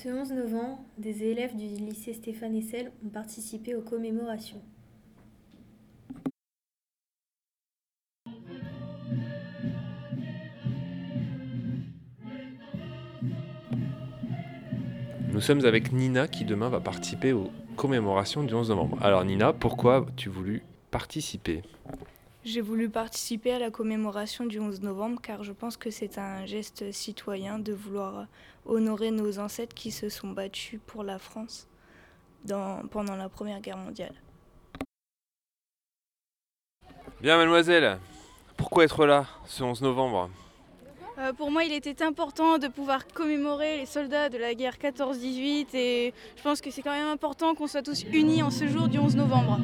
Ce 11 novembre, des élèves du lycée Stéphane Hessel ont participé aux commémorations. Nous sommes avec Nina qui demain va participer aux commémorations du 11 novembre. Alors Nina, pourquoi as-tu voulu participer ? J'ai voulu participer à la commémoration du 11 novembre car je pense que c'est un geste citoyen de vouloir honorer nos ancêtres qui se sont battus pour la France pendant la Première Guerre mondiale. Bien mademoiselle, pourquoi être là ce 11 novembre ? Pour moi, il était important de pouvoir commémorer les soldats de la guerre 14-18 et je pense que c'est quand même important qu'on soit tous unis en ce jour du 11 novembre.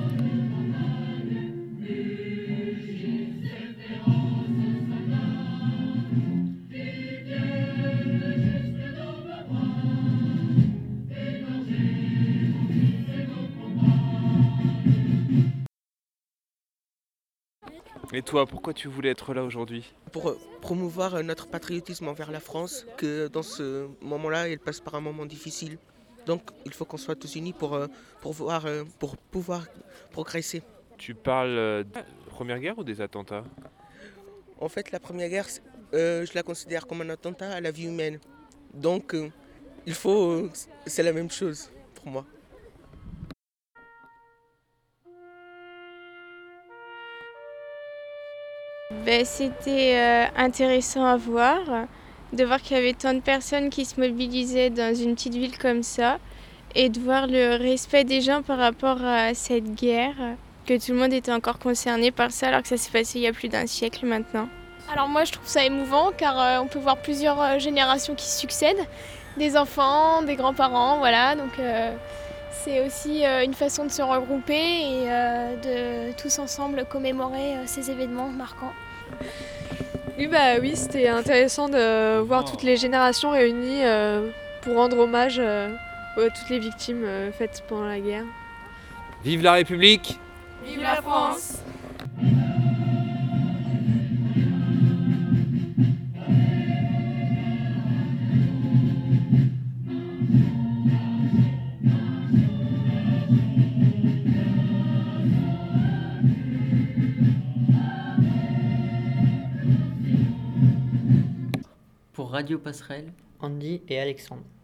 Et toi, pourquoi tu voulais être là aujourd'hui ? Pour promouvoir notre patriotisme envers la France, que dans ce moment-là, elle passe par un moment difficile. Donc il faut qu'on soit tous unis pour pouvoir progresser. Tu parles de la Première Guerre ou des attentats ? En fait, la Première Guerre, je la considère comme un attentat à la vie humaine. Donc c'est la même chose pour moi. C'était intéressant à voir, de voir qu'il y avait tant de personnes qui se mobilisaient dans une petite ville comme ça et de voir le respect des gens par rapport à cette guerre, que tout le monde était encore concerné par ça alors que ça s'est passé il y a plus d'1 siècle maintenant. Alors moi je trouve ça émouvant car on peut voir plusieurs générations qui succèdent, des enfants, des grands-parents, voilà, donc c'est aussi une façon de se regrouper et de tous ensemble commémorer ces événements marquants. Oui, c'était intéressant de voir toutes les générations réunies pour rendre hommage à toutes les victimes faites pendant la guerre. Vive la République ! Vive la France! Pour Radio Passerelle, Andy et Alexandre.